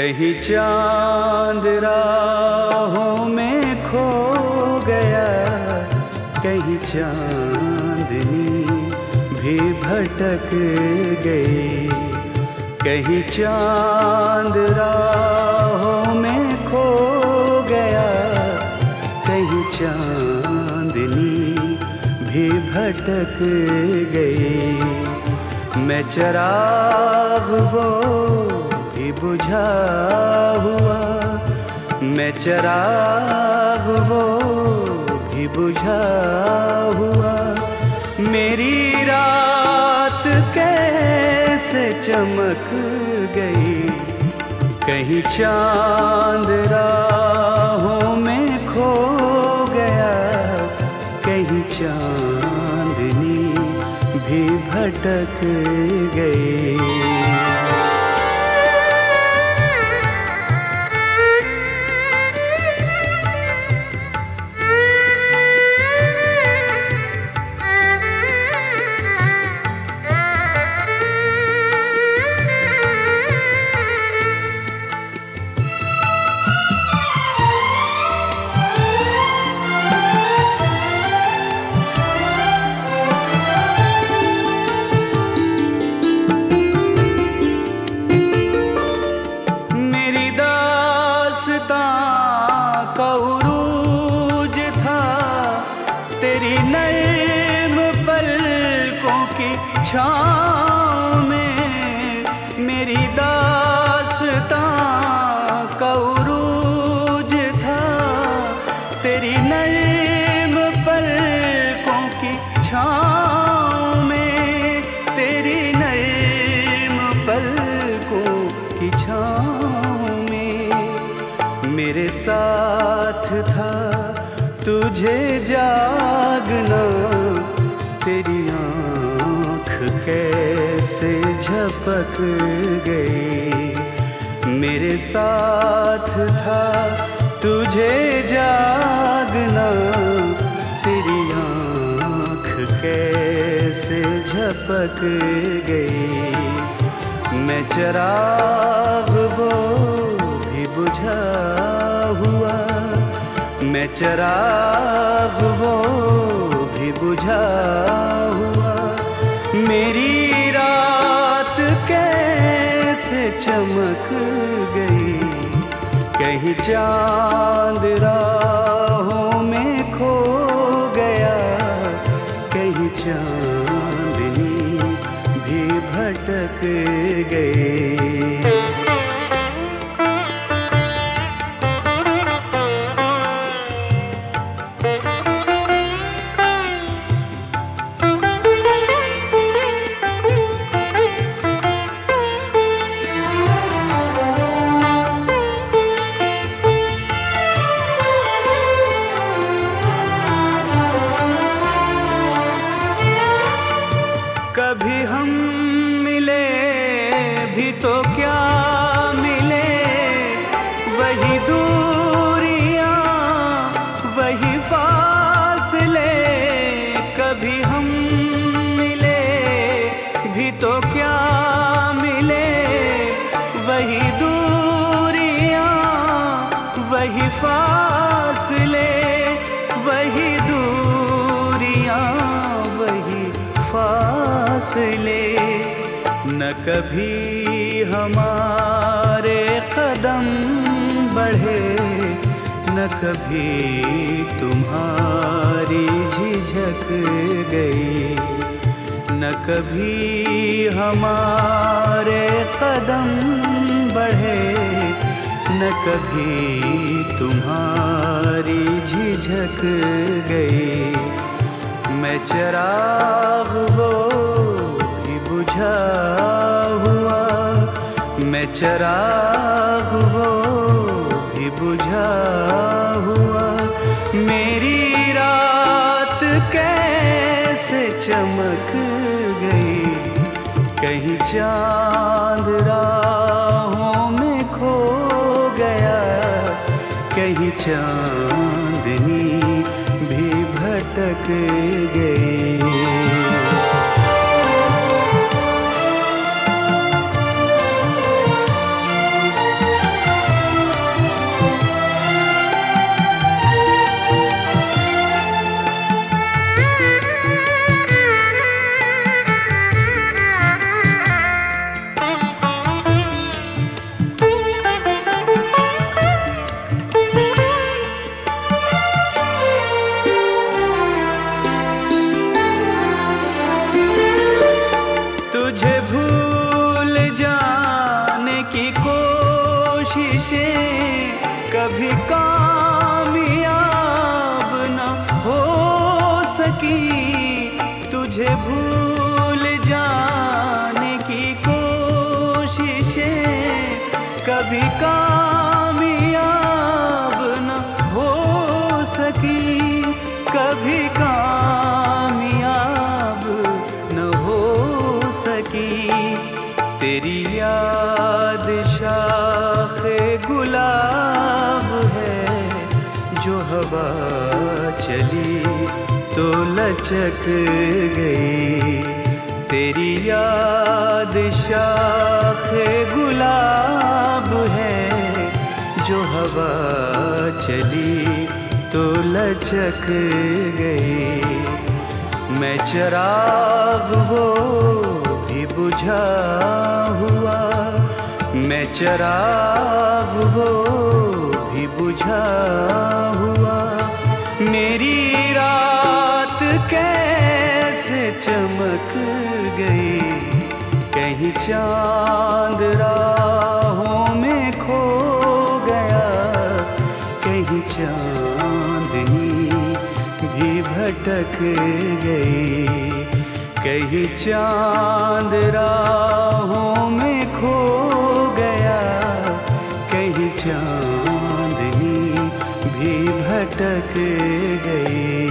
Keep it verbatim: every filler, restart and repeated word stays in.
कहीं चांद राहों में खो गया, कहीं चांदनी भी भटक गई। कहीं चांद राहों में खो गया, कहीं चांदनी भी भटक गई। मैं चिराग वो भी बुझा हुआ, मैं चिराग वो भी बुझा हुआ। मेरी रात कैसे चमक गई, कहीं चांद राहों में खो गया, कहीं चांदनी भी भटक गई। का उरूज था तेरी नैम पलकों की छाँव में। मेरी दास्तां का उरूज था तेरी नैम पलकों की छाँव में, तेरी नैम पलकों की छाँव में। मेरे साथ था तुझे जागना, तेरी आँख कैसे झपक गई। मेरे साथ था तुझे जागना, तेरी आँख कैसे झपक गई। मैं चिराग वो भी बुझा हुआ, मैं चिराग वो भी बुझा हुआ। मेरी रात कैसे चमक गई, कहीं चांद राहों में खो गया, कहीं चांदनी भी भटक गई। कभी हम मिले भी तो क्या मिले, वही दूरियां वही फासले। कभी हम मिले भी तो क्या मिले, वही दूरियां वही फासले, वही दूरियां वही फासले। न कभी हमारे कदम बढ़े, न कभी तुम्हारी झिझक गई। न कभी हमारे कदम बढ़े, न कभी तुम्हारी झिझक गई। मैं चिराग वो भी बुझा हुआ, मैं चिराग वो भी बुझा हुआ। मेरी रात कैसे चमक गई, कहीं चांद राहों में खो गया, कहीं चांदनी भी भटक गई। सकी तुझे भूल जाने की कोशिशें कभी कामयाब न हो सकी, कभी कामयाब न हो सकी। तेरी याद शाखे गुलाब है, जो हवा चली तो लचक गई। तेरी याद शाखे गुलाब है, जो हवा चली तो लचक गई। मैं चिराग वो भी बुझा हुआ, मैं चिराग वो भी बुझा हुआ। मेरी रात कैसे चमक गई, कहीं चांद राहों में खो गया, कहीं चांदनी भी भटक गई, कहीं चांद राहों में खो गया, कहीं चांदनी भी भटक गई।